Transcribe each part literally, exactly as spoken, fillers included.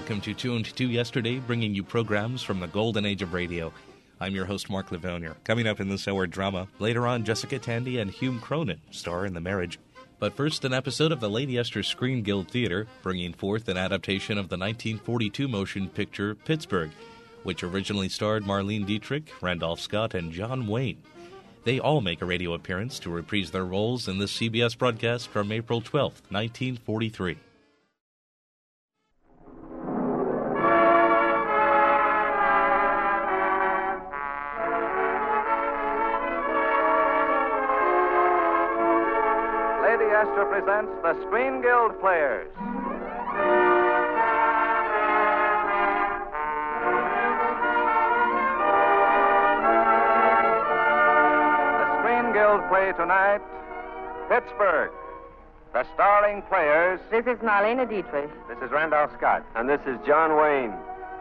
welcome to Tuned to Yesterday, bringing you programs from the golden age of radio. I'm your host, Mark Livonia. Coming up in this hour drama, later on, Jessica Tandy and Hume Cronin star in The Marriage. But first, an episode of the Lady Esther Screen Guild Theater, bringing forth an adaptation of the nineteen forty-two motion picture Pittsburgh, which originally starred Marlene Dietrich, Randolph Scott, and John Wayne. They all make a radio appearance to reprise their roles in this C B S broadcast from April twelfth, nineteen forty-three. Lady Esther presents the Screen Guild Players. The Screen Guild play tonight, Pittsburgh. The starring players. This is Marlene Dietrich. This is Randolph Scott. And this is John Wayne.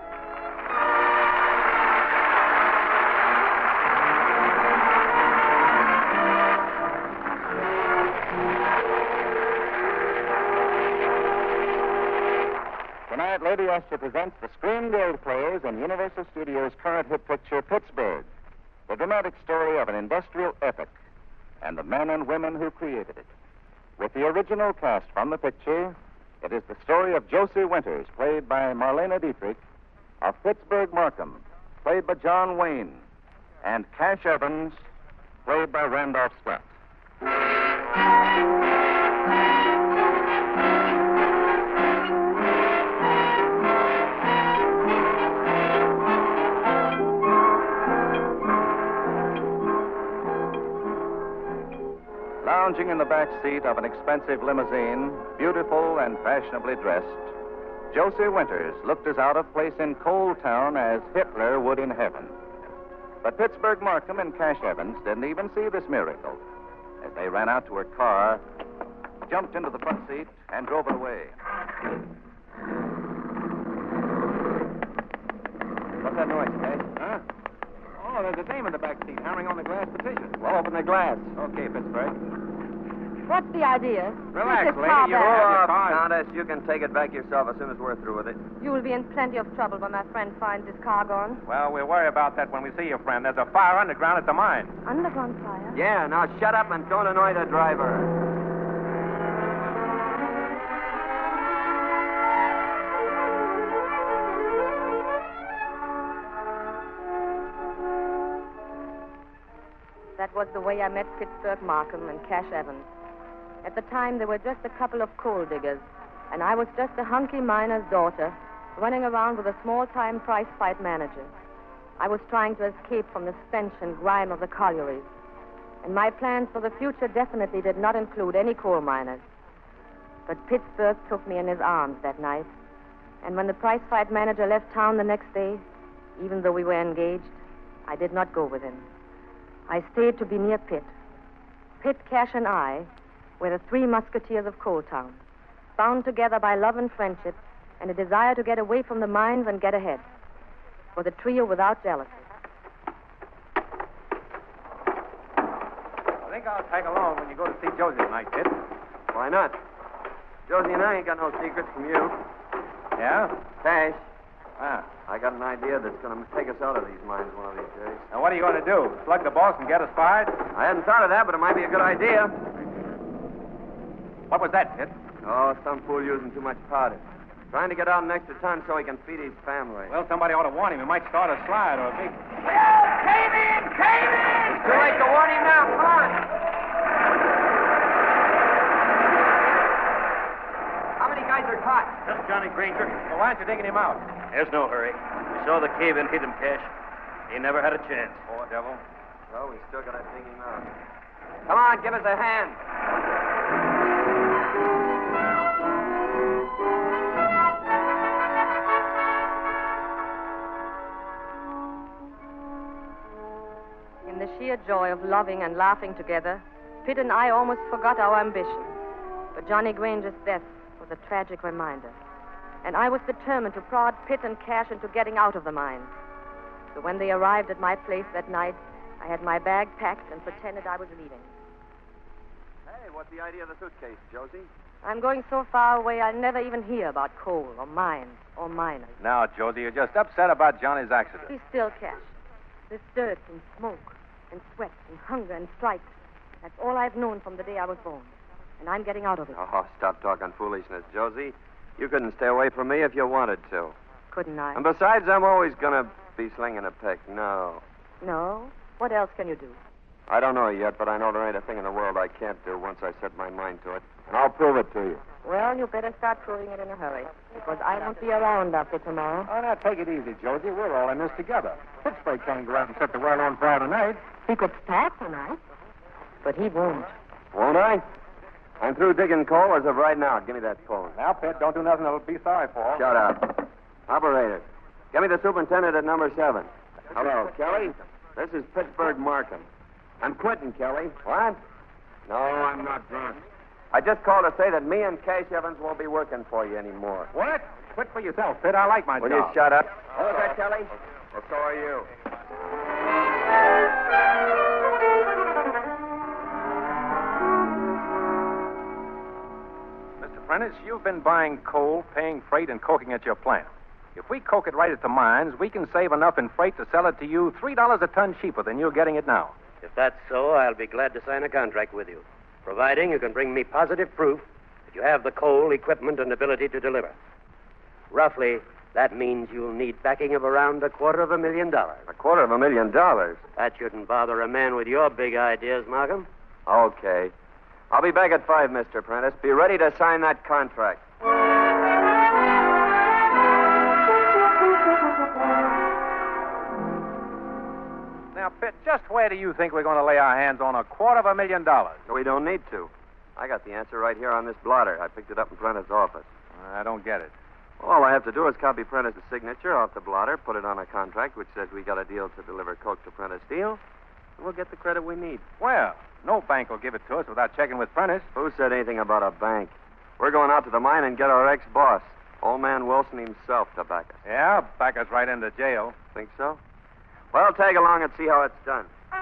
Tonight, Lady Esther presents the Screen Guild Players in Universal Studios' current hit picture, Pittsburgh, the dramatic story of an industrial epic and the men and women who created it. With the original cast from the picture, it is the story of Josie Winters, played by Marlene Dietrich, of Pittsburgh Markham, played by John Wayne, and Cash Evans, played by Randolph Scott. Lounging in the back seat of an expensive limousine, beautiful and fashionably dressed, Josie Winters looked as out of place in Coal Town as Hitler would in heaven. But Pittsburgh Markham and Cash Evans didn't even see this miracle. As they ran out to her car, jumped into the front seat, and drove it away. What's that noise, Cash? Huh? Oh, there's a dame in the back seat hammering on the glass partition. Well, open the glass. Okay, Pittsburgh. What's the idea? Relax, This lady. car You back. have your Oh, car. Countess, you can take it back yourself as soon as we're through with it. You will be in plenty of trouble when my friend finds his car gone. Well, we'll worry about that when we see you, friend. There's a fire underground at the mine. Underground fire? Yeah, now shut up and don't annoy the driver. That was the way I met Pittsburgh Markham and Cash Evans. At the time, they were just a couple of coal diggers, and I was just a hunky miner's daughter running around with a small-time prize fight manager. I was trying to escape from the stench and grime of the collieries, and my plans for the future definitely did not include any coal miners. But Pittsburgh took me in his arms that night, and when the prize fight manager left town the next day, even though we were engaged, I did not go with him. I stayed to be near Pitt. Pitt, Cash, and I were the three musketeers of Coal Town, bound together by love and friendship and a desire to get away from the mines and get ahead. For the trio without jealousy. I think I'll tag along when you go to see Josie tonight, Pitt. Why not? Josie and I ain't got no secrets from you. Yeah? Cash, Ah. I got an idea that's going to take us out of these mines one of these days. Now, what are you going to do? Slug the boss and get us fired? I hadn't thought of that, but it might be a good idea. What was that, Pitt? Oh, some fool using too much powder. Trying to get out an extra ton so he can feed his family. Well, somebody ought to warn him. He might start a slide or a big... Cave in! Cave in! It's too late to warn him now. Come on. How many guys are caught? Just Johnny Granger. Well, why aren't you digging him out? There's no hurry. We saw the cave in hit him, Cash. He never had a chance. Poor devil. Well, we still got to dig him out. Come on, give us a hand. In the sheer joy of loving and laughing together, Pitt and I almost forgot our ambition. But Johnny Granger's death was a tragic reminder. And I was determined to prod Pitt and Cash into getting out of the mine. So when they arrived at my place that night, I had my bag packed and pretended I was leaving. Hey, what's the idea of the suitcase, Josie? I'm going so far away I'll never even hear about coal or mines or miners. Now, Josie, you're just upset about Johnny's accident. Be still, Cash. This dirt and smoke and sweat and hunger and stripes, that's all I've known from the day I was born. And I'm getting out of it. Oh, stop talking foolishness, Josie. You couldn't stay away from me if you wanted to. Couldn't I? And besides, I'm always going to be slinging a pick. No. No? What else can you do? I don't know yet, but I know there ain't a thing in the world I can't do once I set my mind to it. And I'll prove it to you. Well, you better start proving it in a hurry, because I won't be around after tomorrow. Oh, now, take it easy, Josie. We're all in this together. Pittsburgh can't go out and set the world on fire tonight. He could start tonight, but he won't. Won't I? I'm through digging coal as of right now. Give me that phone. Now, Pitt, don't do nothing that'll be sorry for. Shut up. Operator, get me the superintendent at number seven. Hello, Kelly. This is Pittsburgh Markham. I'm quitting, Kelly. What? No, I'm not drunk. I just called to say that me and Cash Evans won't be working for you anymore. What? Quit for yourself, Pitt. I like my Will job. you shut up? Oh, is that Kelly? Well, so are you. Mister Prentice, you've been buying coal, paying freight, and coking at your plant. If we coke it right at the mines, we can save enough in freight to sell it to you three dollars a ton cheaper than you're getting it now. If that's so, I'll be glad to sign a contract with you, providing you can bring me positive proof that you have the coal, equipment, and ability to deliver. Roughly, that means you'll need backing of around a quarter of a million dollars. A quarter of a million dollars? That shouldn't bother a man with your big ideas, Markham. Okay. I'll be back at five, Mister Prentice. Be ready to sign that contract. Now, Pitt, just where do you think we're going to lay our hands on a quarter of a million dollars? We don't need to. I got the answer right here on this blotter. I picked it up in Prentice's office. I don't get it. Well, all I have to do is copy Prentice's signature off the blotter, put it on a contract which says we got a deal to deliver coke to Prentice Steel, and we'll get the credit we need. Well, no bank will give it to us without checking with Prentice. Who said anything about a bank? We're going out to the mine and get our ex-boss, Old Man Wilson himself, to back us. Yeah, back us right into jail. Think so? Well, tag along and see how it's done.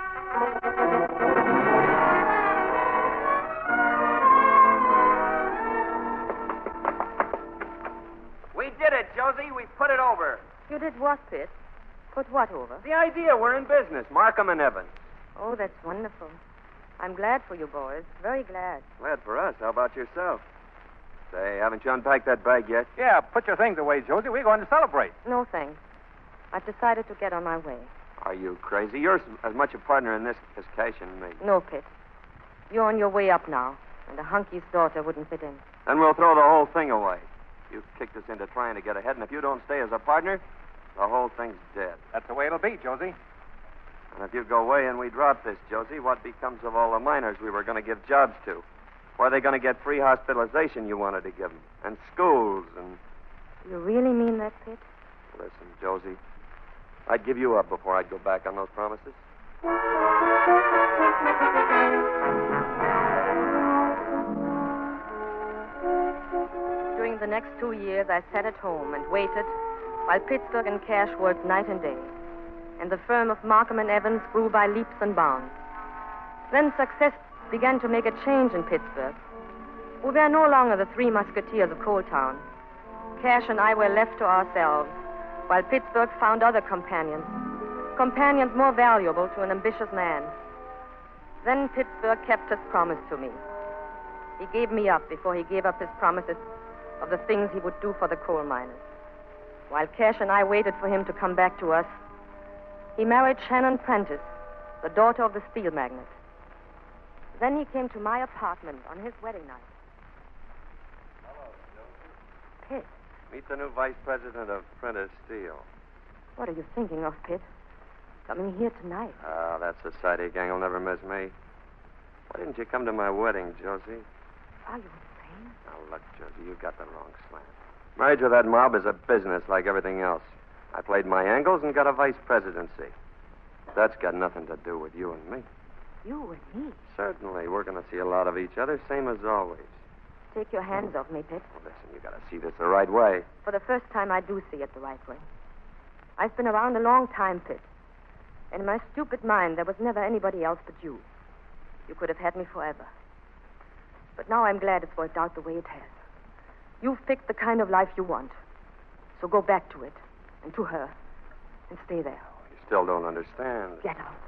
We did it, Josie. We put it over. You did what, Pitt? Put what over? The idea. We're in business. Markham and Evans. Oh, that's wonderful. I'm glad for you boys. Very glad. Glad for us. How about yourself? Say, haven't you unpacked that bag yet? Yeah, put your things away, Josie. We're going to celebrate. No, thanks. I've decided to get on my way. Are you crazy? You're as much a partner in this as Cash and me. No, Pitt. You're on your way up now, and a hunky's daughter wouldn't fit in. Then we'll throw the whole thing away. You've kicked us into trying to get ahead, and if you don't stay as a partner, the whole thing's dead. That's the way it'll be, Josie. And if you go away and we drop this, Josie, what becomes of all the miners we were going to give jobs to? Or are they going to get free hospitalization you wanted to give them? And schools and... You really mean that, Pitt? Listen, Josie, I'd give you up before I'd go back on those promises. During the next two years, I sat at home and waited while Pittsburgh and Cash worked night and day, and the firm of Markham and Evans grew by leaps and bounds. Then success began to make a change in Pittsburgh. We were no longer the three musketeers of Coal Town. Cash and I were left to ourselves, while Pittsburgh found other companions, companions more valuable to an ambitious man. Then Pittsburgh kept his promise to me. He gave me up before he gave up his promises of the things he would do for the coal miners. While Cash and I waited for him to come back to us, he married Shannon Prentice, the daughter of the steel magnate. Then he came to my apartment on his wedding night. Hello, Josie. Pitt, Meet the new vice president of Prentice Steel. what are you thinking of, Pitt? Coming here tonight. Ah, that society gang will never miss me. Why didn't you come to my wedding, Josie? Are you insane? Now, look, Josie, you got the wrong slant. Marriage with that mob is a business like everything else. I played my angles and got a vice presidency. That's got nothing to do with you and me. You and me? Certainly, we're going to see a lot of each other, same as always. Take your hands off me, Pitt. Well, listen, you got to see this the right way. For the first time, I do see it the right way. I've been around a long time, Pitt. And in my stupid mind, there was never anybody else but you. You could have had me forever. But now I'm glad it's worked out the way it has. You've picked the kind of life you want. So go back to it, and to her, and stay there. You still don't understand. Get out.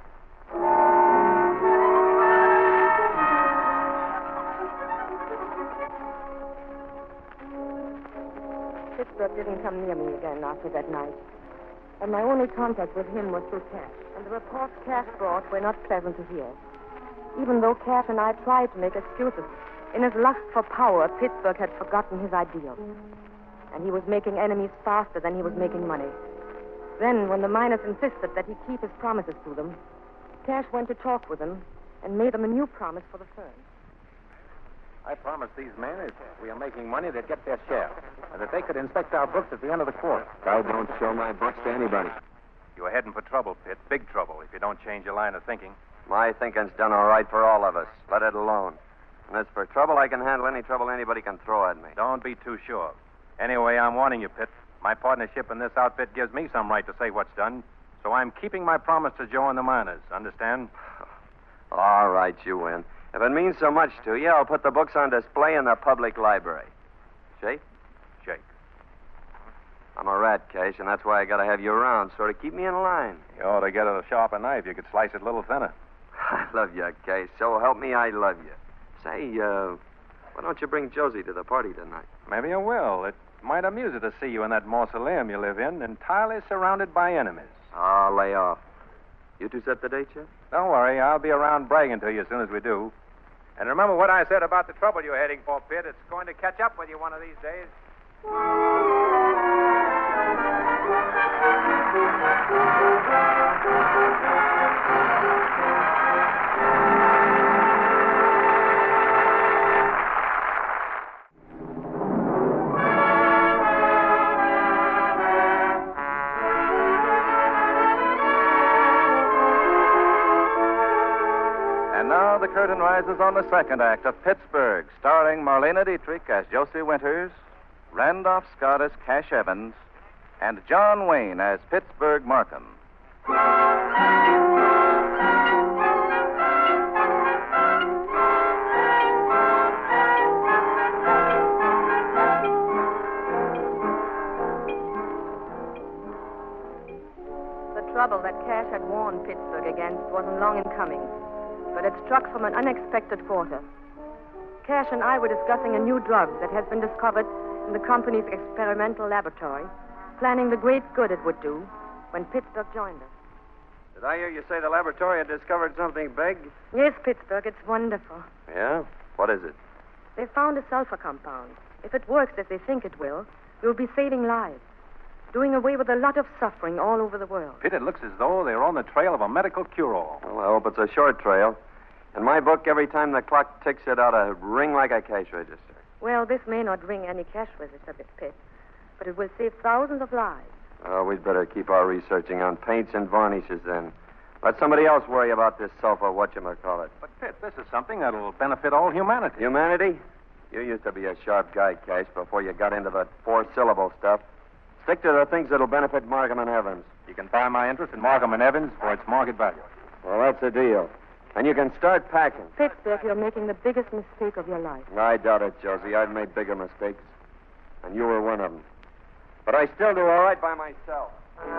Pittsburgh didn't come near me again after that night. And my only contact with him was through Cash. And the reports Cash brought were not pleasant to hear. Even though Cash and I tried to make excuses, in his lust for power, Pittsburgh had forgotten his ideals. And he was making enemies faster than he was making money. Then, when the miners insisted that he keep his promises to them, Cash went to talk with them and made them a new promise for the firm. I promised these men if we are making money, they'd get their share, and that they could inspect our books at the end of the quarter. I don't show my books to anybody. You're heading for trouble, Pitt. Big trouble if you don't change your line of thinking. My thinking's done all right for all of us. Let it alone. And as for trouble, I can handle any trouble anybody can throw at me. Don't be too sure. Anyway, I'm warning you, Pitt. My partnership in this outfit gives me some right to say what's done, so I'm keeping my promise to Joe and the miners. Understand? All right, you win. If it means so much to you, I'll put the books on display in the public library. Shake? Shake. I'm a rat, Cash, and that's why I gotta have you around, so to keep me in line. You ought to get a sharper knife. You could slice it a little thinner. I love you, Cash. So help me, I love you. Say, uh, why don't you bring Josie to the party tonight? Maybe I will. It might amuse her to see you in that mausoleum you live in, entirely surrounded by enemies. Oh, lay off. You two set the date yet? Don't worry. I'll be around bragging to you as soon as we do. And remember what I said about the trouble you're heading for, Pitt. It's going to catch up with you one of these days. The curtain rises on the second act of Pittsburgh, starring Marlene Dietrich as Josie Winters, Randolph Scott as Cash Evans, and John Wayne as Pittsburgh Markham. The trouble that Cash had warned Pittsburgh against wasn't long in coming. But it struck from an unexpected quarter. Cash and I were discussing a new drug that has been discovered in the company's experimental laboratory, planning the great good it would do when Pittsburgh joined us. Did I hear you say the laboratory had discovered something big? Yes, Pittsburgh, it's wonderful. Yeah? What is it? They found a sulfur compound. If it works as they think it will, we'll be saving lives, doing away with a lot of suffering all over the world. Pitt, it looks as though they're on the trail of a medical cure-all. Well, I hope it's a short trail. In my book, every time the clock ticks, it ought to ring like a cash register. Well, this may not ring any cash register, Pitt, but it will save thousands of lives. Oh, we'd better keep our researching on paints and varnishes then. Let somebody else worry about this sulfur whatchamacallit. But, Pitt, this is something that'll benefit all humanity. Humanity? You used to be a sharp guy, Cash, before you got into that four-syllable stuff. Stick to the things that'll benefit Markham and Evans. You can buy my interest in Markham and Evans for its market value. Well, that's the deal. And you can start packing. Pittsburgh, you're making the biggest mistake of your life. I doubt it, Josie. I've made bigger mistakes. And you were one of them. But I still do all right by myself.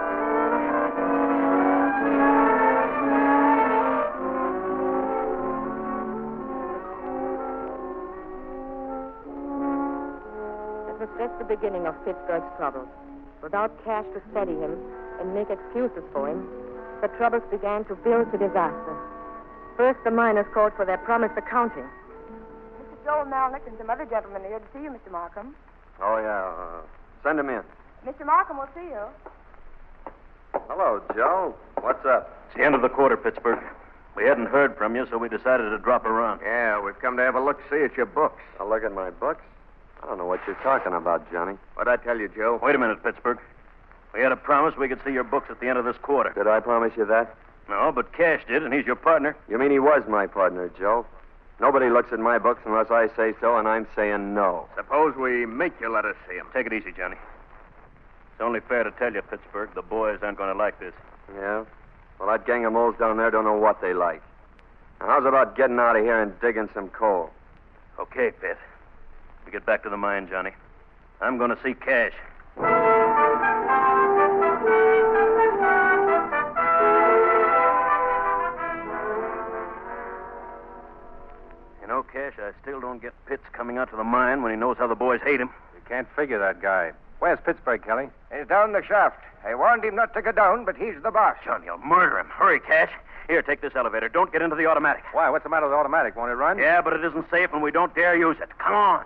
It was just the beginning of Pittsburgh's troubles. Without cash to steady him and make excuses for him, the troubles began to build to disaster. First, the miners called for their promised accounting. Mister Joel Malnick and some other gentlemen are here to see you, Mister Markham. Oh, yeah. Uh, send him in. Mister Markham will see you. Hello, Joe. What's up? It's the end of the quarter, Pittsburgh. We hadn't heard from you, so we decided to drop around. Yeah, we've come to have a look-see at your books. A look at my books? I don't know what you're talking about, Johnny. What'd I tell you, Joe? Wait a minute, Pittsburgh. We had a promise we could see your books at the end of this quarter. Did I promise you that? No, but Cash did, and he's your partner. You mean he was my partner, Joe? Nobody looks at my books unless I say so, and I'm saying no. Suppose we make you let us see him. Take it easy, Johnny. It's only fair to tell you, Pittsburgh, the boys aren't going to like this. Yeah? Well, that gang of moles down there don't know what they like. Now, how's about getting out of here and digging some coal? Okay, Pitt. We get back to the mine, Johnny. I'm going to see Cash. You know, Cash, I still don't get Pitts coming out to the mine when he knows how the boys hate him. You can't figure that guy. Where's Pittsburgh, Kelly? He's down the shaft. I warned him not to go down, but he's the boss. John, you'll murder him. Hurry, Cash. Here, take this elevator. Don't get into the automatic. Why? What's the matter with the automatic? Won't it run? Yeah, but it isn't safe, and we don't dare use it. Come on.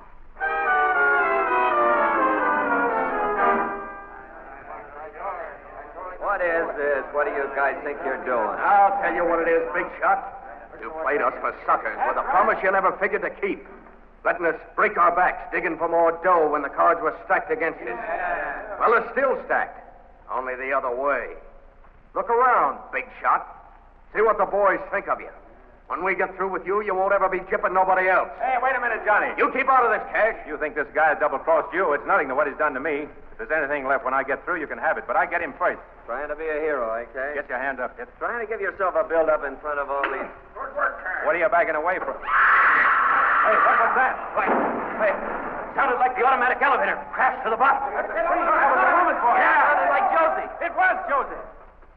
What is this? What do you guys think you're doing? I'll tell you what it is, Big Shot. You played us for suckers with a promise you never figured to keep. Letting us break our backs, digging for more dough when the cards were stacked against us. Well, they're still stacked. Only the other way. Look around, Big Shot. See what the boys think of you. When we get through with you, you won't ever be jipping nobody else. Hey, wait a minute, Johnny. You keep out of this, Cash. You think this guy double-crossed you? It's nothing to what he's done to me. If there's anything left when I get through, you can have it. But I get him first. Trying to be a hero, eh, Cash? Get your hand up, Pitt. Trying to give yourself a build-up in front of all these... Good work, Cash. What are you backing away from? Hey, what was that? Wait, wait. Sounded like the automatic elevator crashed to the bottom. That was a woman for Yeah, sounded like Josie. It was Josie.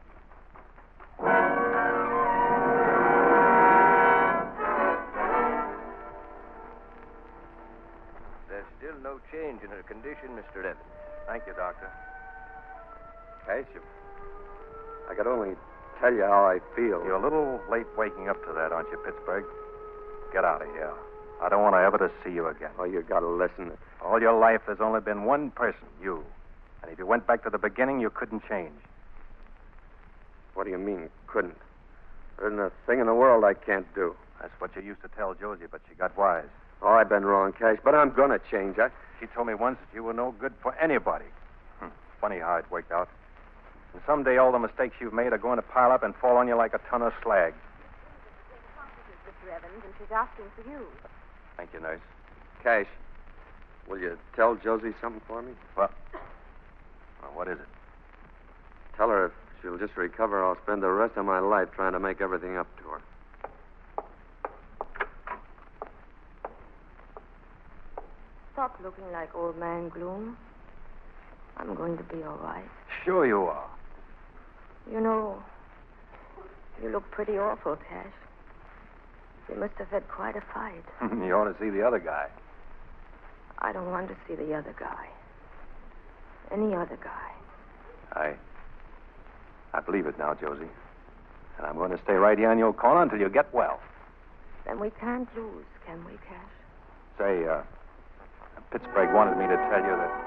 There's still no change in her condition, Mister Evans. Thank you, Doctor. Cash, if I could only tell you how I feel. You're a little late waking up to that, aren't you, Pittsburgh? Get out of here. I don't want to ever to see you again. Oh, you gotta listen. All your life, there's only been one person, you. And if you went back to the beginning, you couldn't change. What do you mean, couldn't? There isn't a thing in the world I can't do. That's what you used to tell Josie, but she got wise. Oh, I've been wrong, Cash, but I'm gonna change. I... She told me once that you were no good for anybody. Hm. Funny how it worked out. And someday all the mistakes you've made are going to pile up and fall on you like a ton of slag. Mister Evans, and she's asking for you. Thank you, nurse. Cash, will you tell Josie something for me? What? Well, what is it? Tell her if she'll just recover, I'll spend the rest of my life trying to make everything up to her. Stop looking like old man Gloom. I'm going to be all right. Sure you are. You know, you look pretty awful, Cash. You must have had quite a fight. You ought to see the other guy. I don't want to see the other guy. Any other guy. I... I believe it now, Josie. And I'm going to stay right here in your corner until you get well. Then we can't lose, can we, Cash? Say, uh... Pittsburgh wanted me to tell you that...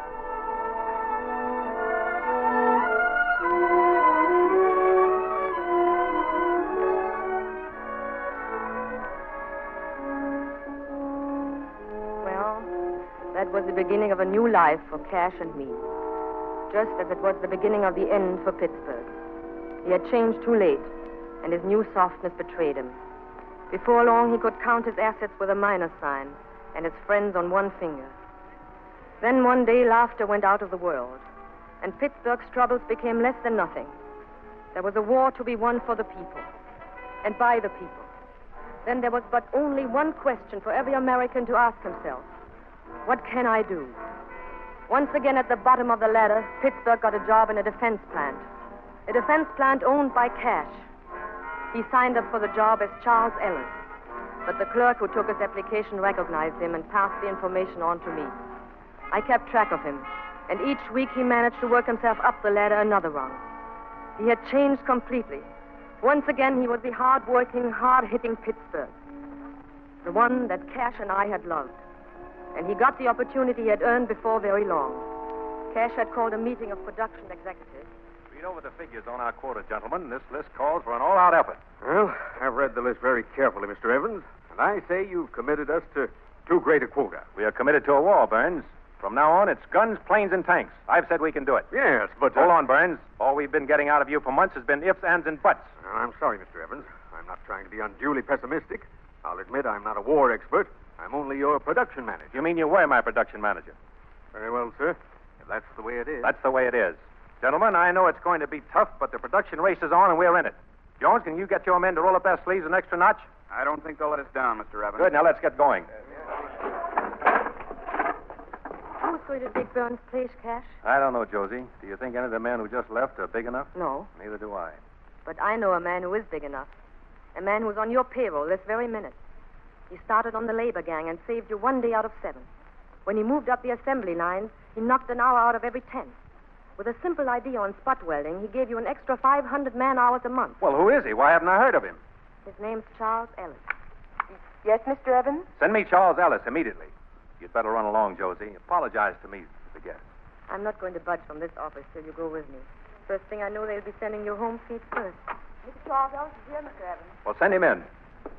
That was the beginning of a new life for Cash and me. Just as it was the beginning of the end for Pittsburgh. He had changed too late, and his new softness betrayed him. Before long, he could count his assets with a minus sign, and his friends on one finger. Then one day, laughter went out of the world, and Pittsburgh's troubles became less than nothing. There was a war to be won for the people, and by the people. Then there was but only one question for every American to ask himself. What can I do? Once again at the bottom of the ladder, Pittsburgh got a job in a defense plant. A defense plant owned by Cash. He signed up for the job as Charles Ellis. But the clerk who took his application recognized him and passed the information on to me. I kept track of him, and each week he managed to work himself up the ladder another rung. He had changed completely. Once again, he was the hard-working, hard-hitting Pittsburgh. The one that Cash and I had loved. And he got the opportunity he had earned before very long. Cash had called a meeting of production executives. Read over the figures on our quota, gentlemen. This list calls for an all-out effort. Well, I've read the list very carefully, Mister Evans, and I say you've committed us to too great a quota. We are committed to a war, Burns. From now on, it's guns, planes, and tanks. I've said we can do it. Yes, but... Uh... Hold on, Burns. All we've been getting out of you for months has been ifs, ands, and buts. Well, I'm sorry, Mister Evans. I'm not trying to be unduly pessimistic. I'll admit I'm not a war expert. I'm only your production manager. You mean you were my production manager? Very well, sir. If that's the way it is. That's the way it is. Gentlemen, I know it's going to be tough, but the production race is on and we're in it. Jones, can you get your men to roll up their sleeves an extra notch? I don't think they'll let us down, Mister Evans. Good, now let's get going. did Big Burns' place, Cash? I don't know, Josie. Do you think any of the men who just left are big enough? No. Neither do I. But I know a man who is big enough. A man who's on your payroll this very minute. He started on the labor gang and saved you one day out of seven. When he moved up the assembly lines, he knocked an hour out of every ten. With a simple idea on spot welding, he gave you an extra five hundred man-hours a month. Well, who is he? Why haven't I heard of him? His name's Charles Ellis. Yes, Mister Evans? Send me Charles Ellis immediately. You'd better run along, Josie. Apologize to me for the guest. I'm not going to budge from this office till you go with me. First thing I know, they'll be sending you home feet first. Mister Charles Ellis is here, Mister Evans. Well, send him in.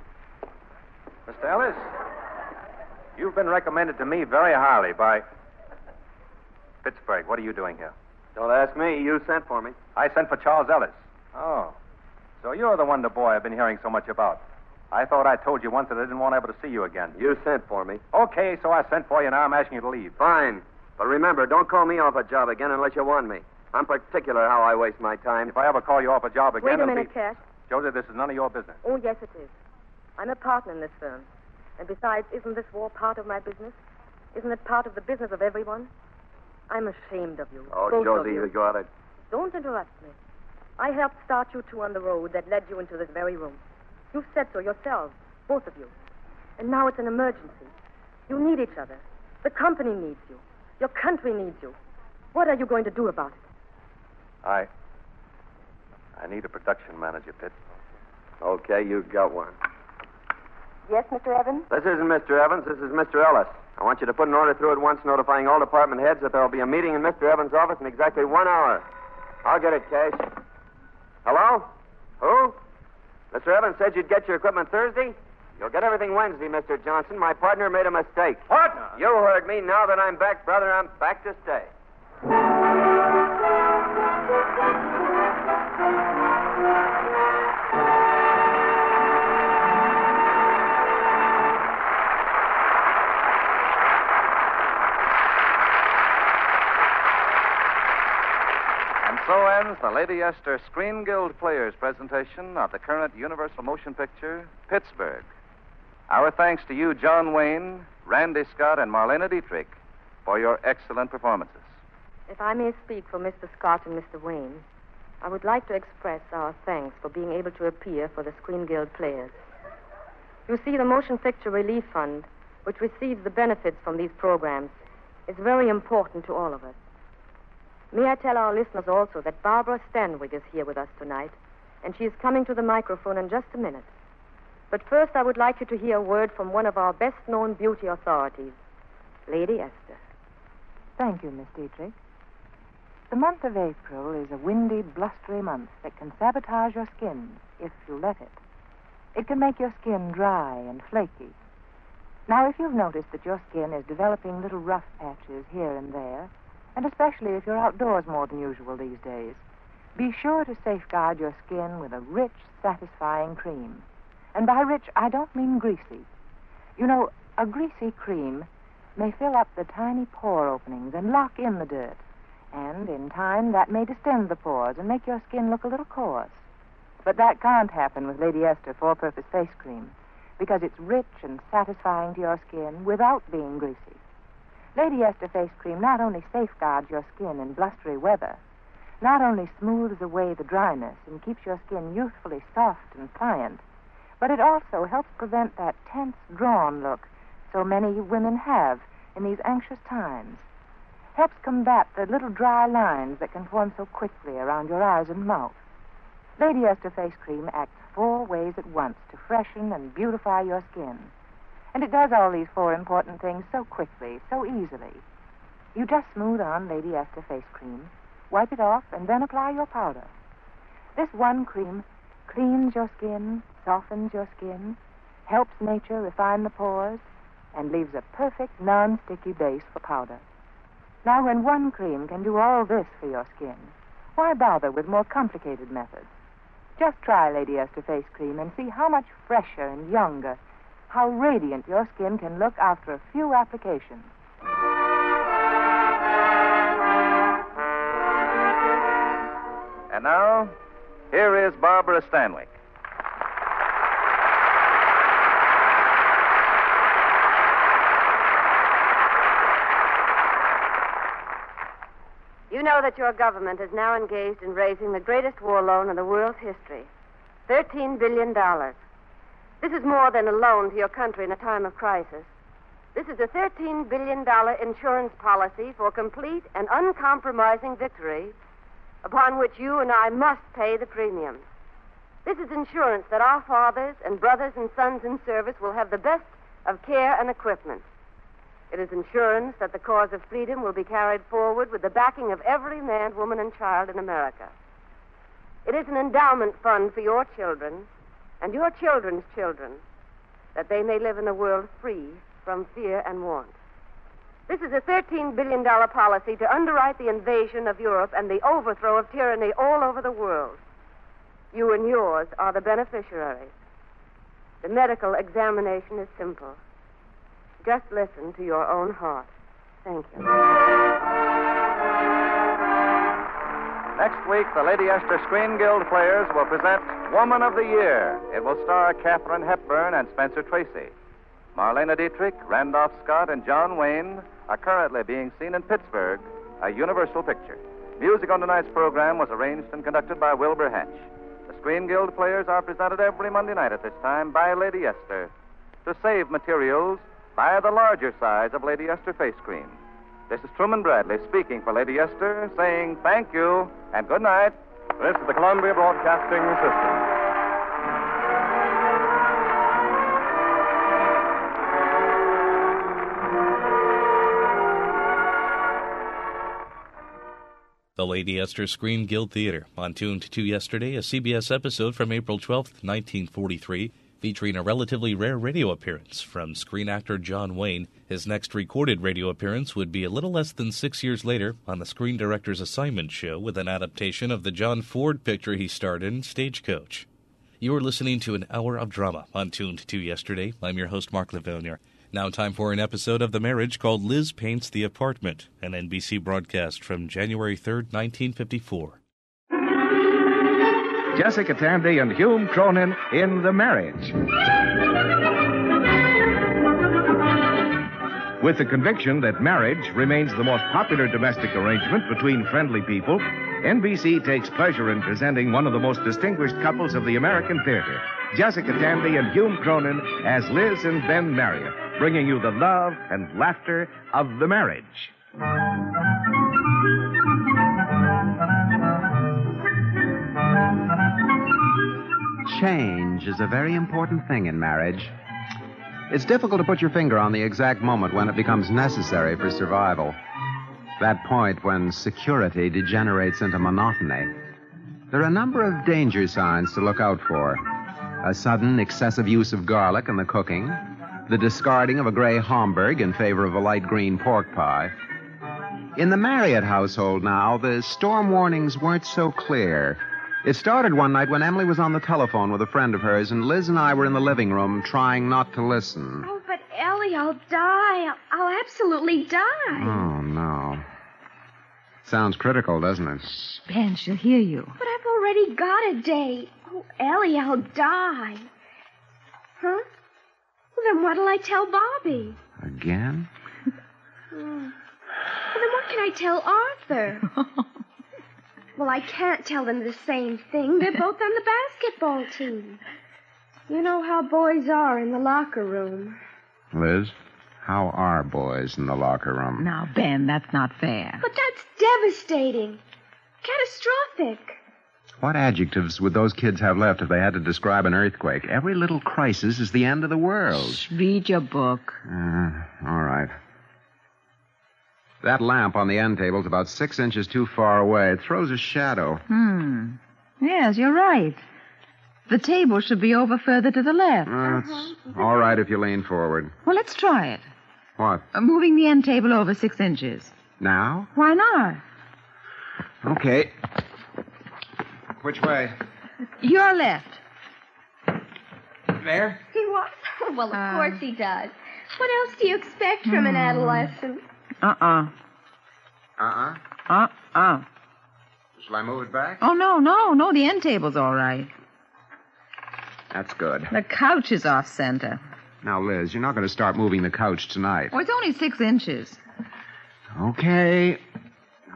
Mister Ellis, you've been recommended to me very highly by Pittsburgh. What are you doing here? Don't ask me. You sent for me. I sent for Charles Ellis. Oh. So you're the wonder boy I've been hearing so much about. I thought I told you once that I didn't want to able to see you again. You sent for me. Okay, so I sent for you. Now I'm asking you to leave. Fine. But remember, don't call me off a job again unless you want me. I'm particular how I waste my time. If I ever call you off a job again... Wait a it'll minute, be... Cash. Josie, this is none of your business. Oh, yes, it is. I'm a partner in this firm. And besides, isn't this war part of my business? Isn't it part of the business of everyone? I'm ashamed of you. Oh, both Josie, of you. you got it. Don't interrupt me. I helped start you two on the road that led you into this very room. You've said so yourselves, both of you. And now it's an emergency. You need each other. The company needs you. Your country needs you. What are you going to do about it? I... I need a production manager, Pitt. Okay, you got one. Yes, Mister Evans? This isn't Mister Evans. This is Mister Ellis. I want you to put an order through at once notifying all department heads that there will be a meeting in Mister Evans' office in exactly one hour. I'll get it, Cash. Hello? Who? Mister Evans said you'd get your equipment Thursday? You'll get everything Wednesday, Mister Johnson. My partner made a mistake. Partner? You heard me. Now that I'm back, brother, I'm back to stay. So ends the Lady Esther Screen Guild Players presentation of the current Universal Motion Picture, Pittsburgh. Our thanks to you, John Wayne, Randy Scott, and Marlena Dietrich, for your excellent performances. If I may speak for Mister Scott and Mister Wayne, I would like to express our thanks for being able to appear for the Screen Guild Players. You see, the Motion Picture Relief Fund, which receives the benefits from these programs, is very important to all of us. May I tell our listeners also that Barbara Stanwyck is here with us tonight, and she is coming to the microphone in just a minute. But first, I would like you to hear a word from one of our best-known beauty authorities, Lady Esther. Thank you, Miss Dietrich. The month of April is a windy, blustery month that can sabotage your skin if you let it. It can make your skin dry and flaky. Now, if you've noticed that your skin is developing little rough patches here and there, and especially if you're outdoors more than usual these days, be sure to safeguard your skin with a rich, satisfying cream. And by rich, I don't mean greasy. You know, a greasy cream may fill up the tiny pore openings and lock in the dirt. And in time, that may distend the pores and make your skin look a little coarse. But that can't happen with Lady Esther Four-Purpose Face Cream, because it's rich and satisfying to your skin without being greasy. Lady Esther Face Cream not only safeguards your skin in blustery weather, not only smooths away the dryness and keeps your skin youthfully soft and pliant, but it also helps prevent that tense, drawn look so many women have in these anxious times. Helps combat the little dry lines that can form so quickly around your eyes and mouth. Lady Esther Face Cream acts four ways at once to freshen and beautify your skin. And it does all these four important things so quickly, so easily. You just smooth on Lady Esther Face Cream, wipe it off, and then apply your powder. This one cream cleans your skin, softens your skin, helps nature refine the pores, and leaves a perfect non-sticky base for powder. Now, when one cream can do all this for your skin, why bother with more complicated methods? Just try Lady Esther Face Cream and see how much fresher and younger, how radiant your skin can look after a few applications. And now, here is Barbara Stanwyck. You know that your government is now engaged in raising the greatest war loan in the world's history. thirteen billion dollars. This is more than a loan to your country in a time of crisis. This is a thirteen billion dollars insurance policy for complete and uncompromising victory, upon which you and I must pay the premiums. This is insurance that our fathers and brothers and sons in service will have the best of care and equipment. It is insurance that the cause of freedom will be carried forward with the backing of every man, woman, and child in America. It is an endowment fund for your children and your children's children, that they may live in a world free from fear and want. This is a thirteen billion dollars policy to underwrite the invasion of Europe and the overthrow of tyranny all over the world. You and yours are the beneficiaries. The medical examination is simple. Just listen to your own heart. Thank you. Next week, the Lady Esther Screen Guild Players will present Woman of the Year. It will star Katharine Hepburn and Spencer Tracy. Marlene Dietrich, Randolph Scott, and John Wayne are currently being seen in Pittsburgh, a Universal picture. Music on tonight's program was arranged and conducted by Wilbur Hatch. The Screen Guild Players are presented every Monday night at this time by Lady Esther. To save materials, buy the larger size of Lady Esther face cream. This is Truman Bradley speaking for Lady Esther, saying thank you and good night. This is the Columbia Broadcasting System. The Lady Esther Screen Guild Theater, on Tuned to Yesterday, a C B S episode from April twelfth, nineteen forty-three, featuring a relatively rare radio appearance from screen actor John Wayne. His next recorded radio appearance would be a little less than six years later on the Screen Director's Assignment show with an adaptation of the John Ford picture he starred in, Stagecoach. You are listening to an hour of drama on Tuned to Yesterday. I'm your host, Mark Livonia. Now time for an episode of The Marriage called Liz Paints the Apartment, an N B C broadcast from January third, nineteen fifty-four. Jessica Tandy and Hume Cronin in The Marriage. With the conviction that marriage remains the most popular domestic arrangement between friendly people, N B C takes pleasure in presenting one of the most distinguished couples of the American theater, Jessica Tandy and Hume Cronin as Liz and Ben Marriott, bringing you the love and laughter of The Marriage. Change is a very important thing in marriage. It's difficult to put your finger on the exact moment when it becomes necessary for survival. That point when security degenerates into monotony. There are a number of danger signs to look out for. A sudden excessive use of garlic in the cooking, the discarding of a gray Homburg in favor of a light green pork pie. In the Marriott household now, the storm warnings weren't so clear. It started one night when Emily was on the telephone with a friend of hers, and Liz and I were in the living room trying not to listen. Oh, but Ellie, I'll die. I'll, I'll absolutely die. Oh, no. Sounds critical, doesn't it? Ben, she'll hear you. But I've already got a date. Oh, Ellie, I'll die. Huh? Well, then what'll I tell Bobby? Again? Oh. Well, then what can I tell Arthur? Well, I can't tell them the same thing. They're both on the basketball team. You know how boys are in the locker room. Liz, how are boys in the locker room? Now, Ben, that's not fair. But that's devastating. Catastrophic. What adjectives would those kids have left if they had to describe an earthquake? Every little crisis is the end of the world. Shh, read your book. Uh, all right. That lamp on the end table is about six inches too far away. It throws a shadow. Hmm. Yes, you're right. The table should be over further to the left. Uh, it's all right if you lean forward. Well, let's try it. What? Uh, moving the end table over six inches. Now? Why not? Okay. Which way? Your left. There? He wants... Well, of Uh. course he does. What else do you expect from an Hmm. adolescent? Uh-uh. Uh-uh. Uh-uh. Shall I move it back? Oh, no, no, no, the end table's all right. That's good. The couch is off center. Now, Liz, you're not going to start moving the couch tonight. Oh, it's only six inches. Okay.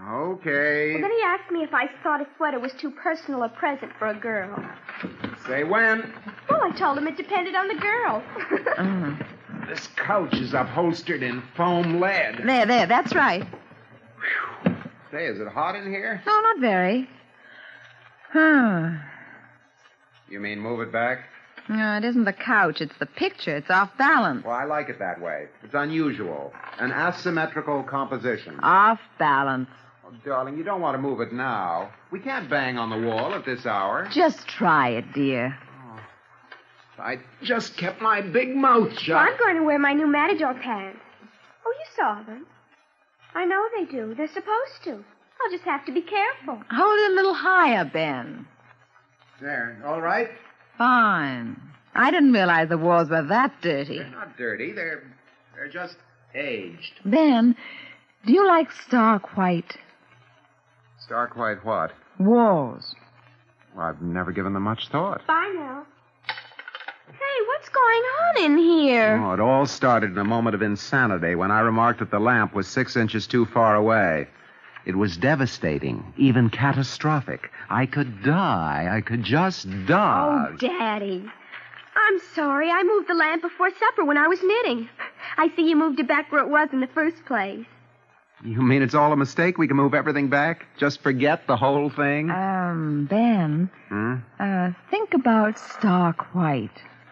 Okay. Well, then he asked me if I thought a sweater was too personal a present for a girl. Say when. Well, I told him it depended on the girl. uh, this couch is upholstered in foam lead. There, there, that's right. Whew. Say, is it hot in here? No, not very. Huh. You mean move it back? No, it isn't the couch. It's the picture. It's off balance. Well, I like it that way. It's unusual. An asymmetrical composition. Off balance. Oh, darling, you don't want to move it now. We can't bang on the wall at this hour. Just try it, dear. Oh. I just kept my big mouth shut. Well, I'm going to wear my new Matador pants. Oh, you saw them. I know they do. They're supposed to. I'll just have to be careful. Hold it a little higher, Ben. There. All right? Fine. I didn't realize the walls were that dirty. They're not dirty. They're they're just aged. Ben, do you like stark white? Stark white what? Walls. Well, I've never given them much thought. Bye now. Hey, what's going on in here? Oh, it all started in a moment of insanity when I remarked that the lamp was six inches too far away. It was devastating, even catastrophic. I could die. I could just die. Oh, Daddy. I'm sorry. I moved the lamp before supper when I was knitting. I see you moved it back where it was in the first place. You mean it's all a mistake? We can move everything back? Just forget the whole thing? Um, Ben. Hmm? Uh, think about stark white.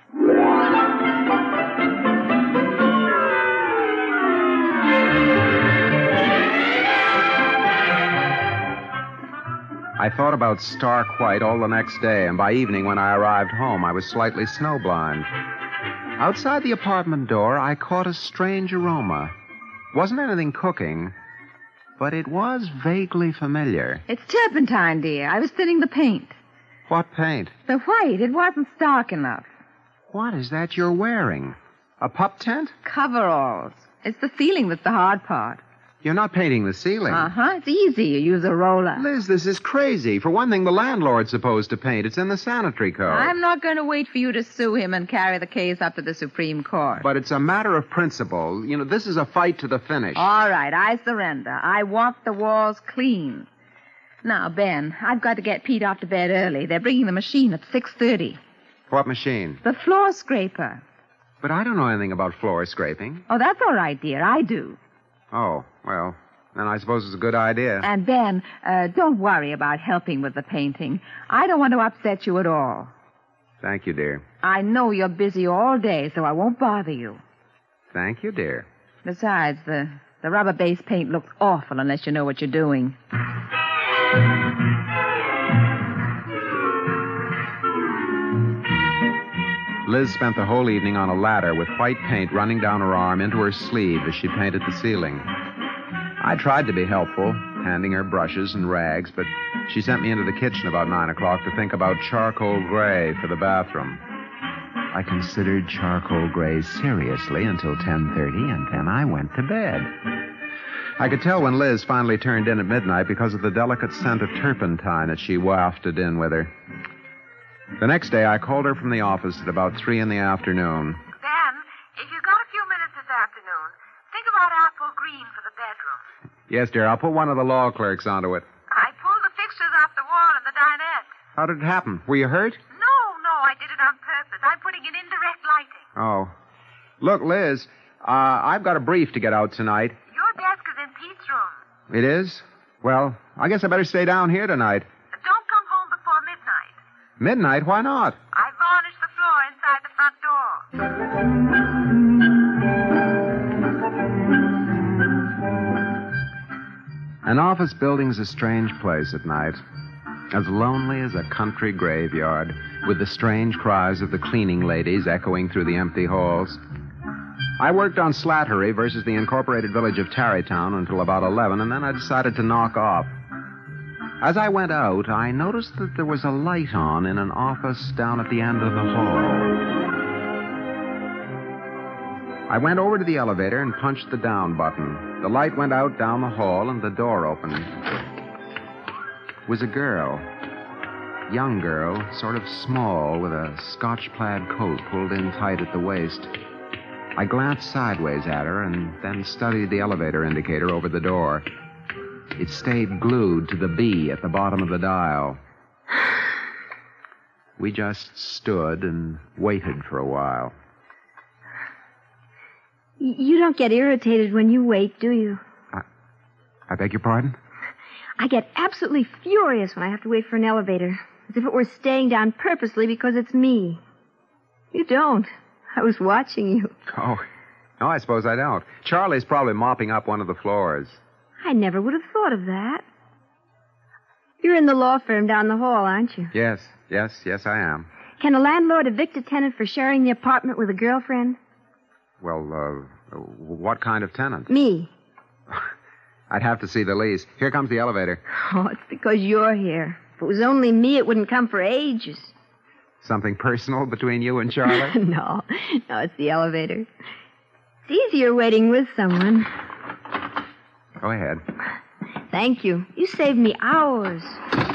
I thought about stark white all the next day, and by evening when I arrived home, I was slightly snowblind. Outside the apartment door, I caught a strange aroma. Wasn't anything cooking, but it was vaguely familiar. It's turpentine, dear. I was thinning the paint. What paint? The white. It wasn't stark enough. What is that you're wearing? A pup tent? Coveralls. It's the ceiling that's the hard part. You're not painting the ceiling. Uh-huh. It's easy. You use a roller. Liz, this is crazy. For one thing, the landlord's supposed to paint. It's in the sanitary code. I'm not going to wait for you to sue him and carry the case up to the Supreme Court. But it's a matter of principle. You know, this is a fight to the finish. All right, I surrender. I want the walls clean. Now, Ben, I've got to get Pete off to bed early. They're bringing the machine at six thirty. What machine? The floor scraper. But I don't know anything about floor scraping. Oh, that's all right, dear. I do. Oh, well, then I suppose it's a good idea. And, Ben, uh, don't worry about helping with the painting. I don't want to upset you at all. Thank you, dear. I know you're busy all day, so I won't bother you. Thank you, dear. Besides, the, the rubber-based paint looks awful unless you know what you're doing. Liz spent the whole evening on a ladder with white paint running down her arm into her sleeve as she painted the ceiling. I tried to be helpful, handing her brushes and rags, but she sent me into the kitchen about nine o'clock to think about charcoal gray for the bathroom. I considered charcoal gray seriously until ten thirty, and then I went to bed. I could tell when Liz finally turned in at midnight because of the delicate scent of turpentine that she wafted in with her. The next day, I called her from the office at about three in the afternoon. Ben, if you've got a few minutes this afternoon, think about apple green for the bedroom. Yes, dear, I'll put one of the law clerks onto it. I pulled the fixtures off the wall in the dinette. How did it happen? Were you hurt? No, no, I did it on purpose. I'm putting in indirect lighting. Oh. Look, Liz, uh, I've got a brief to get out tonight. Your desk is in Pete's room. It is? Well, I guess I better stay down here tonight. Don't come home before midnight. Midnight? Why not? I varnished the floor inside the front door. An office building's a strange place at night. As lonely as a country graveyard, with the strange cries of the cleaning ladies echoing through the empty halls. I worked on Slattery versus the incorporated village of Tarrytown until about eleven, and then I decided to knock off. As I went out, I noticed that there was a light on in an office down at the end of the hall. I went over to the elevator and punched the down button. The light went out down the hall, and the door opened. It was a girl. Young girl, sort of small, with a Scotch plaid coat pulled in tight at the waist. I glanced sideways at her and then studied the elevator indicator over the door. It stayed glued to the B at the bottom of the dial. We just stood and waited for a while. Y- You don't get irritated when you wait, do you? I beg your pardon? I get absolutely furious when I have to wait for an elevator, as if it were staying down purposely because it's me. You don't. I was watching you. Oh, no, I suppose I don't. Charlie's probably mopping up one of the floors. I never would have thought of that. You're in the law firm down the hall, aren't you? Yes, yes, yes, I am. Can a landlord evict a tenant for sharing the apartment with a girlfriend? Well, uh, what kind of tenant? Me. I'd have to see the lease. Here comes the elevator. Oh, it's because you're here. If it was only me, it wouldn't come for ages. Something personal between you and Charlie? no, no, it's the elevator. It's easier waiting with someone. Go ahead. Thank you. You saved me hours.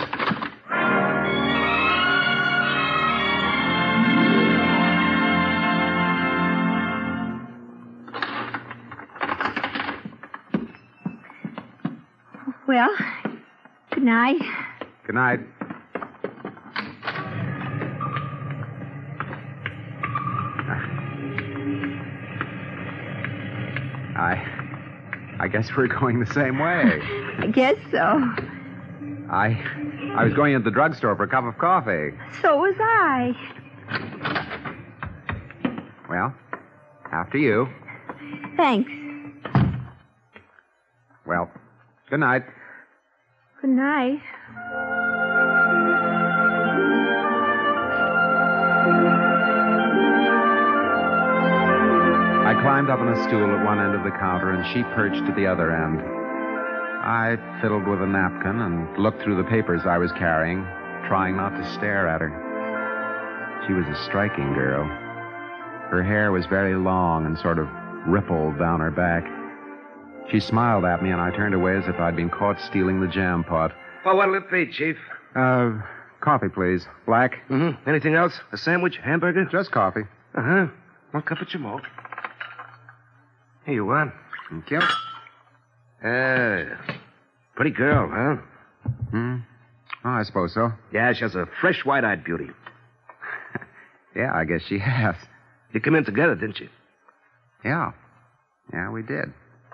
Well, good night. Good night. I... I guess we're going the same way. I guess so. I... I was going into the drugstore for a cup of coffee. So was I. Well, after you. Thanks. Well, good night. Good night. I climbed up on a stool at one end of the counter, and she perched at the other end. I fiddled with a napkin and looked through the papers I was carrying, trying not to stare at her. She was a striking girl. Her hair was very long and sort of rippled down her back. She smiled at me, and I turned away as if I'd been caught stealing the jam pot. Well, what'll it be, Chief? Uh, coffee, please. Black. Mm-hmm. Anything else? A sandwich, hamburger? Just coffee. Uh-huh. One cup of Jamal. Here you are. Thank you. Uh, pretty girl, huh? Hmm. Oh, I suppose so. Yeah, she has a fresh, white-eyed beauty. Yeah, I guess she has. You came in together, didn't you? Yeah. Yeah, we did.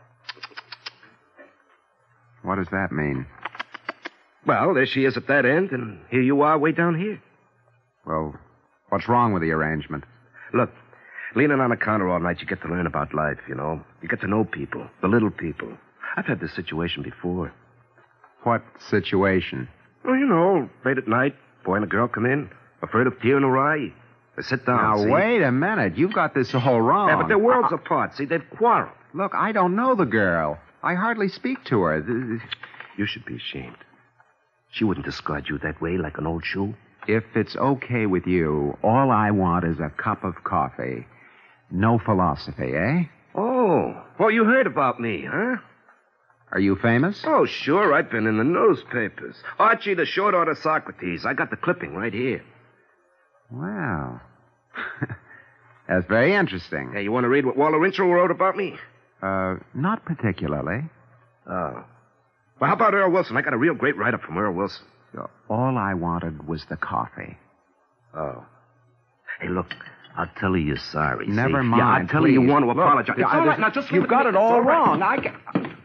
What does that mean? Well, there she is at that end, and here you are way down here. Well, what's wrong with the arrangement? Look, leaning on a counter all night, you get to learn about life, you know. You get to know people, the little people. I've had this situation before. What situation? Well, you know, late at night, boy and a girl come in, afraid of tearing her eye. They sit down, Now, see? wait a minute. You've got this all wrong. Yeah, but they're worlds I- apart. See, they'd quarrel. Look, I don't know the girl. I hardly speak to her. You should be ashamed. She wouldn't discard you that way like an old shoe. If it's okay with you, all I want is a cup of coffee. No philosophy, eh? Oh, well, you heard about me, huh? Are you famous? Oh, sure. I've been in the newspapers. Archie, the short order Socrates. I got the clipping right here. Wow. That's very interesting. Hey, you want to read what Walter Winchell wrote about me? Uh, not particularly. Oh. Well, how about Earl Wilson? I got a real great write-up from Earl Wilson. All I wanted was the coffee. Oh. Hey, look, I'll tell you you're sorry. Never see? mind. Yeah, I'll tell you you please. want to Look, apologize. it's all all right, now just You've got it all wrong. I get...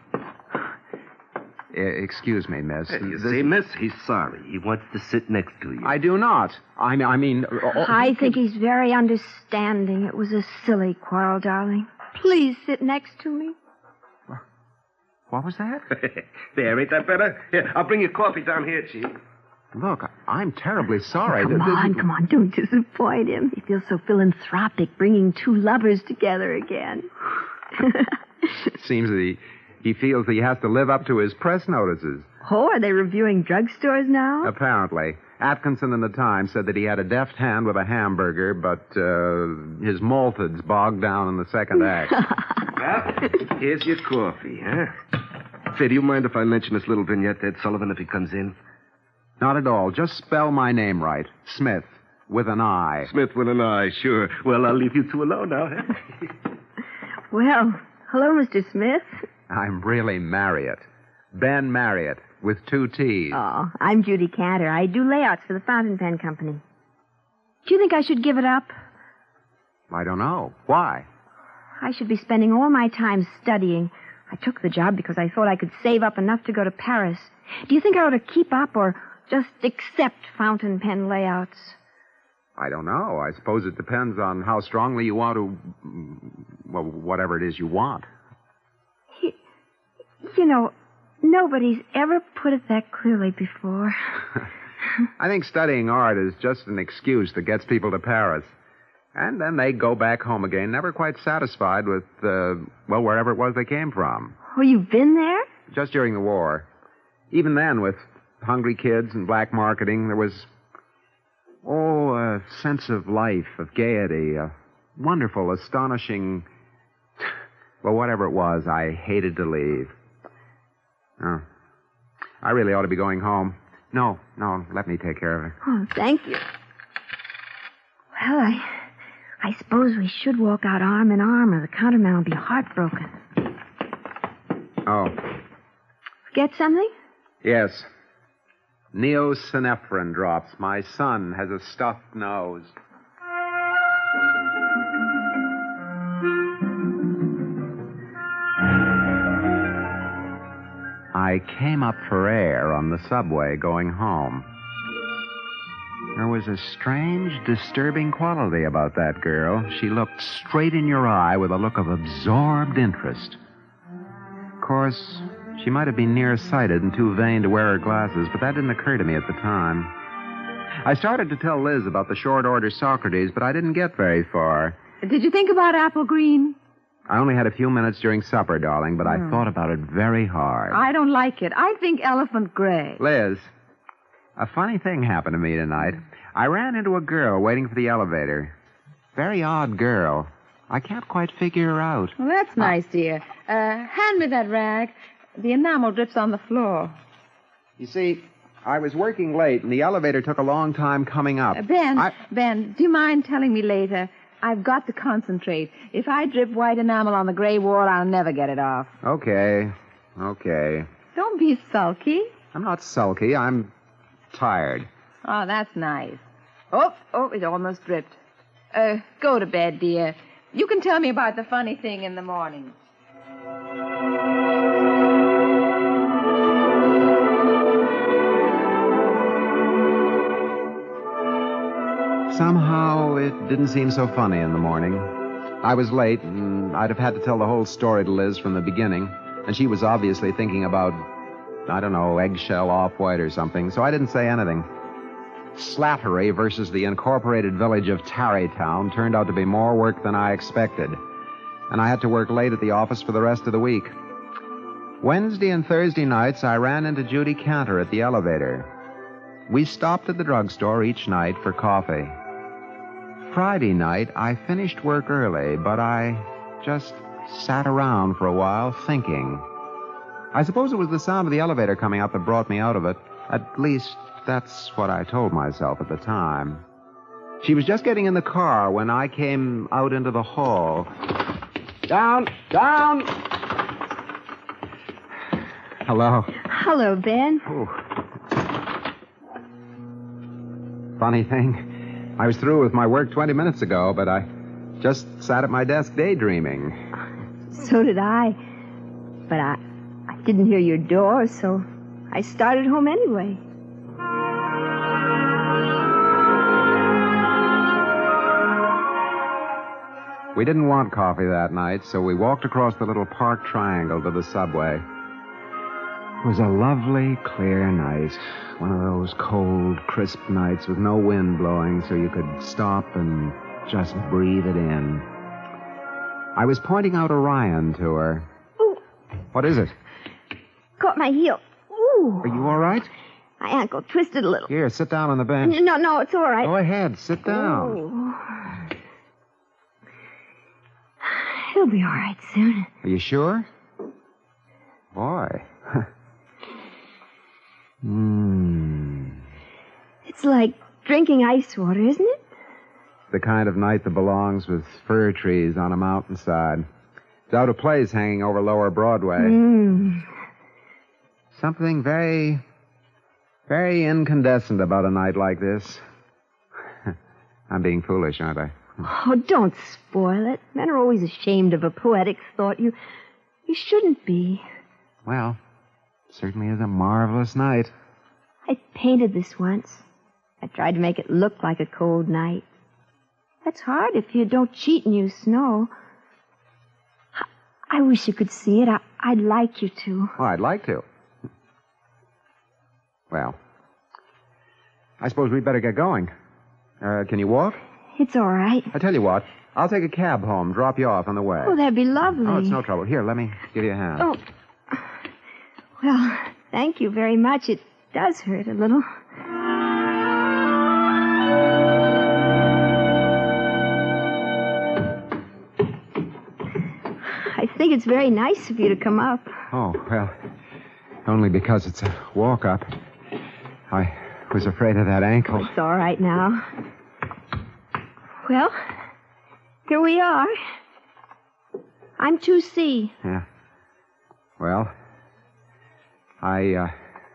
Uh, excuse me, miss. Hey, you This- see, miss, he's sorry. He wants to sit next to you. I do not. I mean, I mean... uh, I think he's very understanding. It was a silly quarrel, darling. Please sit next to me. What was that? There, ain't that better? Here, I'll bring you coffee down here, Chief. Look, I'm terribly sorry. Come Th- th- on, come on. Don't disappoint him. He feels so philanthropic bringing two lovers together again. It seems that he, he feels that he has to live up to his press notices. Oh, are they reviewing drugstores now? Apparently. Atkinson in the Times said that he had a deft hand with a hamburger, but uh, his malteds bogged down in the second act. Well, here's your coffee, huh? Say, do you mind if I mention this little vignette to Ed Sullivan if he comes in? Not at all. Just spell my name right. Smith, with an I. Smith with an I, sure. Well, I'll leave you two alone now, huh? Well, hello, Mister Smith. I'm really Marriott. Ben Marriott, with two T's. Oh, I'm Judy Cantor. I do layouts for the Fountain Pen Company. Do you think I should give it up? I don't know. Why? I should be spending all my time studying. I took the job because I thought I could save up enough to go to Paris. Do you think I ought to keep up or just accept fountain pen layouts? I don't know. I suppose it depends on how strongly you want to... Well, whatever it is you want. You, you know, nobody's ever put it that clearly before. I think studying art is just an excuse that gets people to Paris. And then they go back home again, never quite satisfied with, uh, well, wherever it was they came from. Oh, you've been there? Just during the war. Even then, with hungry kids and black marketing, there was, oh, a sense of life, of gaiety, a wonderful, astonishing... Well, whatever it was, I hated to leave. Oh, I really ought to be going home. No, no, let me take care of it. Oh, thank you. Well, I... I suppose we should walk out arm in arm or the counterman will be heartbroken. Oh. Get something? Yes. Neosynephrine drops. My son has a stuffed nose. I came up for air on the subway going home. There was a strange, disturbing quality about that girl. She looked straight in your eye with a look of absorbed interest. Of course, she might have been nearsighted and too vain to wear her glasses, but that didn't occur to me at the time. I started to tell Liz about the short-order Socrates, but I didn't get very far. Did you think about apple green? I only had a few minutes during supper, darling, but I Hmm. thought about it very hard. I don't like it. I think elephant gray. Liz, a funny thing happened to me tonight. I ran into a girl waiting for the elevator. Very odd girl. I can't quite figure her out. Well, that's nice, dear. Uh, hand me that rag. The enamel drips on the floor. You see, I was working late, and the elevator took a long time coming up. Uh, Ben, I... Ben, do you mind telling me later? I've got to concentrate. If I drip white enamel on the gray wall, I'll never get it off. Okay, okay. Don't be sulky. I'm not sulky. I'm tired. Oh, that's nice. Oh, oh, it almost dripped. Uh, go to bed, dear. You can tell me about the funny thing in the morning. Somehow, it didn't seem so funny in the morning. I was late, and I'd have had to tell the whole story to Liz from the beginning, and she was obviously thinking about, I don't know, eggshell off-white or something, so I didn't say anything. Slattery versus the incorporated village of Tarrytown turned out to be more work than I expected, and I had to work late at the office for the rest of the week. Wednesday and Thursday nights, I ran into Judy Cantor at the elevator. We stopped at the drugstore each night for coffee. Friday night, I finished work early, but I just sat around for a while thinking. I suppose it was the sound of the elevator coming up that brought me out of it. At least, that's what I told myself at the time. She was just getting in the car when I came out into the hall. Down! Down! Hello. Hello, Ben. Ooh. Funny thing, I was through with my work twenty minutes ago, but I just sat at my desk daydreaming. So did I. But I, I didn't hear your door, so I started home anyway. We didn't want coffee that night, so we walked across the little park triangle to the subway. It was a lovely, clear night. One of those cold, crisp nights with no wind blowing, so you could stop and just breathe it in. I was pointing out Orion to her. Ooh. What is it? Caught my heel. Ooh. Are you all right? My ankle twisted a little. Here, sit down on the bench. No, no, it's all right. Go ahead, sit down. Ooh. It'll be all right soon. Are you sure? Boy. Mmm. It's like drinking ice water, isn't it? The kind of night that belongs with fir trees on a mountainside. It's out of place hanging over Lower Broadway. Mm. something very, very incandescent about a night like this. I'm being foolish, aren't I? Oh, don't spoil it. Men are always ashamed of a poetic thought. You, you shouldn't be. Well, it certainly is a marvelous night. I painted this once. I tried to make it look like a cold night. That's hard if you don't cheat and use snow. I, I wish you could see it. I, I'd like you to. Oh, I'd like to. Well, I suppose we'd better get going. Uh, can you walk? It's all right. I tell you what, I'll take a cab home, drop you off on the way. Oh, that'd be lovely. Oh, it's no trouble. Here, let me give you a hand. Oh. Well, thank you very much. It does hurt a little. I think it's very nice of you to come up. Oh, well, only because it's a walk-up. I was afraid of that ankle. It's all right now. Well, here we are. I'm two C. Yeah. Well, I, uh,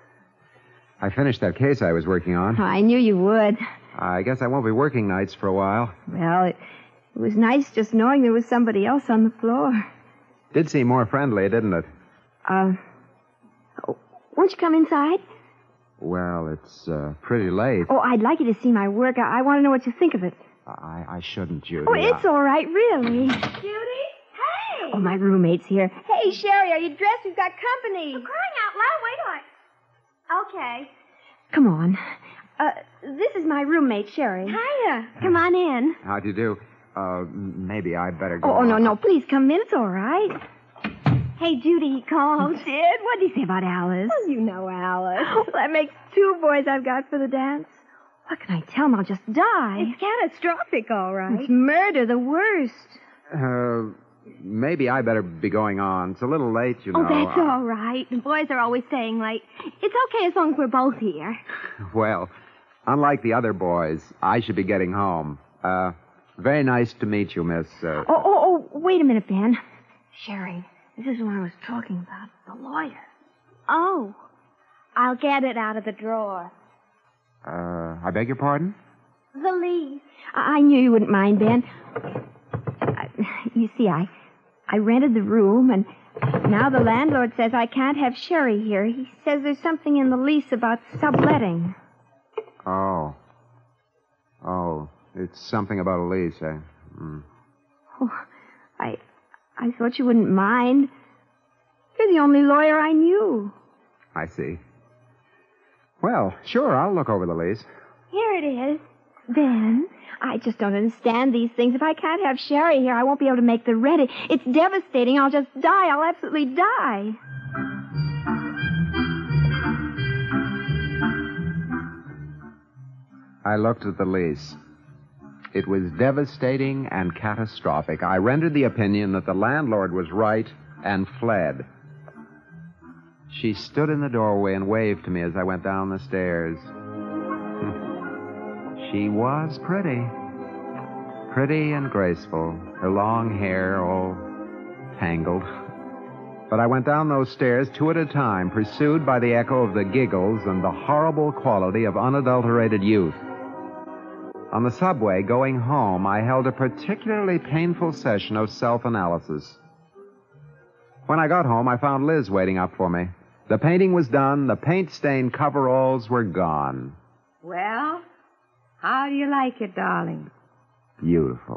I finished that case I was working on. I knew you would. I guess I won't be working nights for a while. Well, it, it was nice just knowing there was somebody else on the floor. Did seem more friendly, didn't it? Uh, oh, won't you come inside? Well, it's, uh, pretty late. Oh, I'd like you to see my work. I, I want to know what you think of it. I, I shouldn't, Judy. Oh, it's I... all right, really. Judy? Hey! Oh, my roommate's here. Hey, Sherry, are you dressed? We've got company. For crying out loud, wait till I... Okay. Come on. Uh, this is my roommate, Sherry. Hiya. Come on in. How do you do? Uh, maybe I'd better go. Oh, on. no, no, please come in. It's all right. Hey, Judy, he called. Oh, did? What did he say about Alice? Well, you know Alice. Well, that makes two boys I've got for the dance. What can I tell him? I'll just die. It's catastrophic, all right. It's murder, the worst. Uh, maybe I better be going on. It's a little late, you know. Oh, that's all right. The boys are always staying late. It's okay as long as we're both here. Well, unlike the other boys, I should be getting home. Uh, very nice to meet you, Miss... Uh... Oh, oh, oh, wait a minute, Ben. Sherry, this is what I was talking about. The lawyer. Oh, I'll get it out of the drawer. Uh, I beg your pardon? The lease. I, I knew you wouldn't mind, Ben. I, you see, I, I rented the room, and now the landlord says I can't have Sherry here. He says there's something in the lease about subletting. Oh. Oh, it's something about a lease, eh? Mm. Oh, I, I thought you wouldn't mind. You're the only lawyer I knew. I see. Well, sure, I'll look over the lease. Here it is. Ben, I just don't understand these things. If I can't have Sherry here, I won't be able to make the rent. It's devastating. I'll just die. I'll absolutely die. I looked at the lease. It was devastating and catastrophic. I rendered the opinion that the landlord was right and fled. She stood in the doorway and waved to me as I went down the stairs. She was pretty. Pretty and graceful, her long hair all tangled. But I went down those stairs two at a time, pursued by the echo of the giggles and the horrible quality of unadulterated youth. On the subway, going home, I held a particularly painful session of self-analysis. When I got home, I found Liz waiting up for me. The painting was done. The paint-stained coveralls were gone. Well, how do you like it, darling? Beautiful.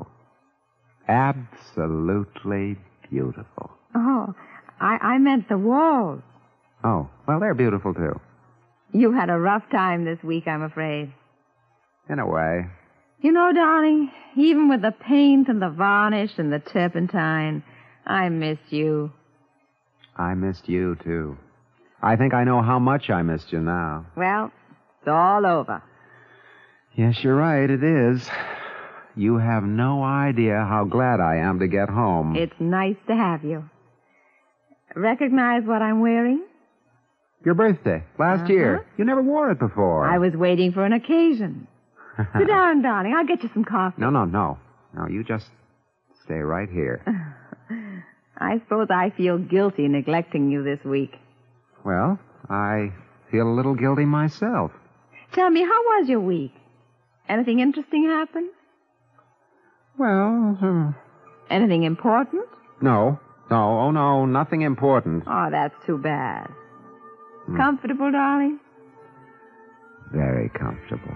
Absolutely beautiful. Oh, I, I meant the walls. Oh, well, they're beautiful, too. You had a rough time this week, I'm afraid. In a way. You know, darling, even with the paint and the varnish and the turpentine, I missed you. I missed you, too. I think I know how much I missed you now. Well, it's all over. Yes, you're right, it is. You have no idea how glad I am to get home. It's nice to have you. Recognize what I'm wearing? Your birthday, last Uh-huh. year. You never wore it before. I was waiting for an occasion. Sit down, darling. I'll get you some coffee. No, no, no. No, you just stay right here. I suppose I feel guilty neglecting you this week. Well, I feel a little guilty myself. Tell me, how was your week? Anything interesting happen? Well, uh, anything important? No. No, oh no, nothing important. Oh, that's too bad. Hmm. Comfortable, darling? Very comfortable.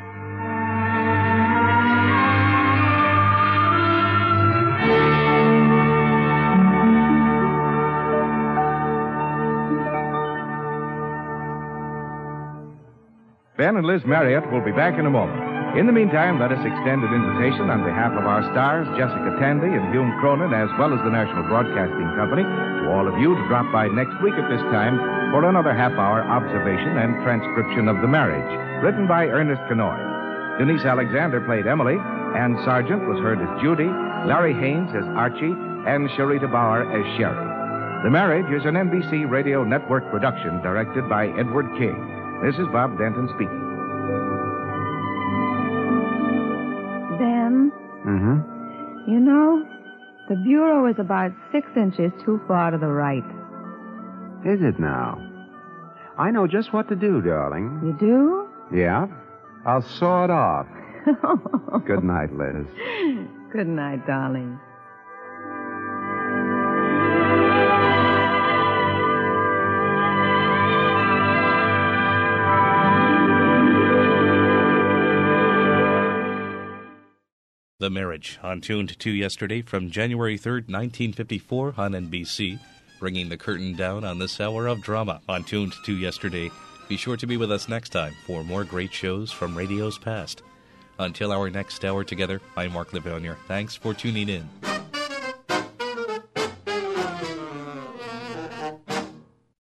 Ben and Liz Marriott will be back in a moment. In the meantime, let us extend an invitation on behalf of our stars, Jessica Tandy and Hume Cronin, as well as the National Broadcasting Company, to all of you to drop by next week at this time for another half-hour observation and transcription of The Marriage, written by Ernest Kenoy. Denise Alexander played Emily, Ann Sargent was heard as Judy, Larry Haynes as Archie, and Sharita Bauer as Sherry. The Marriage is an N B C Radio Network production directed by Edward King. This is Bob Denton speaking. Ben? Mm-hmm. You know, the bureau is about six inches too far to the right. Is it now? I know just what to do, darling. You do? Yeah. I'll saw it off. Good night, Liz. Good night, darling. The Marriage, on Tuned to yesterday from January third, nineteen fifty-four on N B C, bringing the curtain down on this hour of drama on Tuned to yesterday. Be sure to be with us next time for more great shows from radio's past. Until our next hour together, I'm Mark Livonia. Thanks for tuning in.